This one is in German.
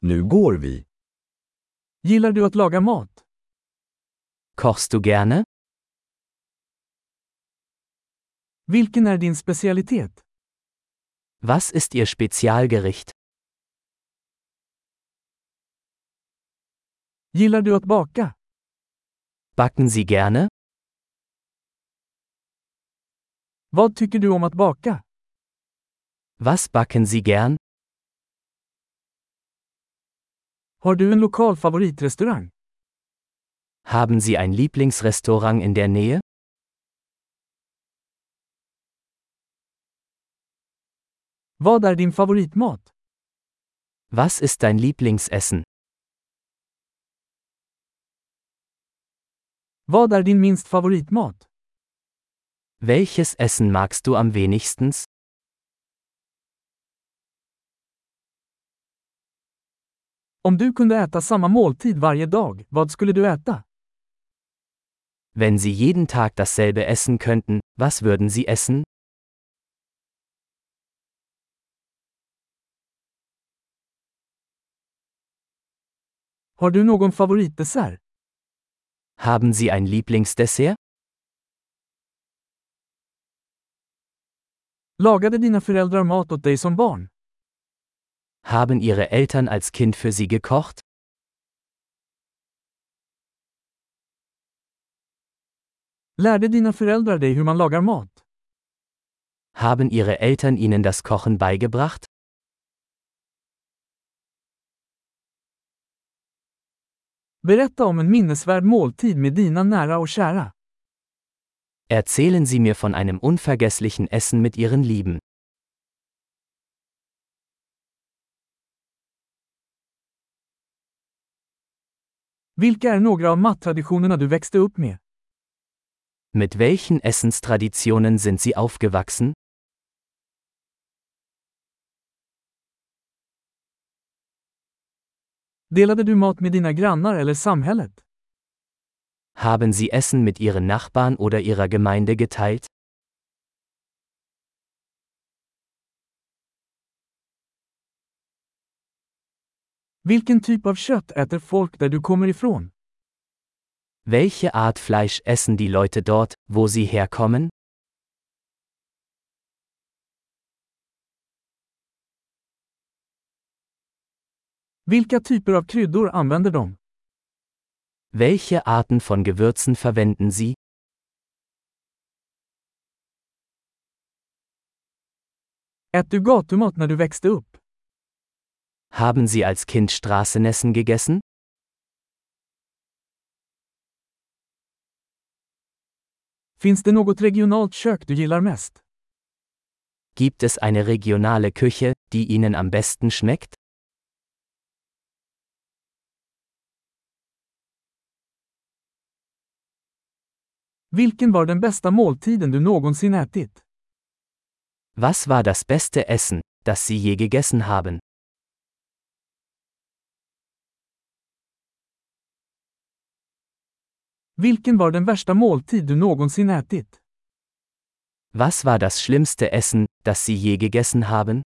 Nu går vi. Gillar du att laga mat? Kochst du gerne? Vilken är din specialitet? Was ist Ihr Spezialgericht? Gillar du att baka? Backen Sie gerne? Vad tycker du om att baka? Was backen Sie gern? Har du en lokal favoritrestaurang? Haben Sie ein Lieblingsrestaurant in der Nähe? Vad är din favoritmat? Was ist dein Lieblingsessen? Vad är din minst favoritmat? Welches Essen magst du am wenigstens? Om du kunde äta samma måltid varje dag, vad skulle du äta? Wenn Sie jeden Tag dasselbe essen könnten, was würden Sie essen? Har du någon favoritdessert? Haben Sie ein Lieblingsdessert? Lagade dina föräldrar mat åt dig som barn? Haben Ihre Eltern als Kind für Sie gekocht? Lärde dina föräldrar dig hur man lagar mat? Haben Ihre Eltern Ihnen das Kochen beigebracht? Berätta om en minnesvärd måltid med dina nära och kära. Erzählen Sie mir von einem unvergesslichen Essen mit Ihren Lieben. Vilka är några av mattraditionerna du växte upp med? Mit welchen Essenstraditionen sind Sie aufgewachsen? Delade du mat med dina grannar eller samhället? Haben Sie Essen mit Ihren Nachbarn oder Ihrer Gemeinde geteilt? Vilken typ av kött äter folk där du kommer ifrån? Welche Art Fleisch essen die Leute dort, wo sie herkommen? Vilka typer av kryddor använder de? Welche Arten von Gewürzen verwenden Sie? Ät du gatumat när du växte upp? Haben Sie als Kind Straßenessen gegessen? Finns det något regionalt kök du gillar mest? Gibt es eine regionale Küche, die Ihnen am besten schmeckt? Vilken var den bästa måltiden du någonsin ätit? Was war das beste Essen, das Sie je gegessen haben? Vilken var den värsta måltid du någonsin ätit? Was war das schlimmste Essen, das Sie je gegessen haben?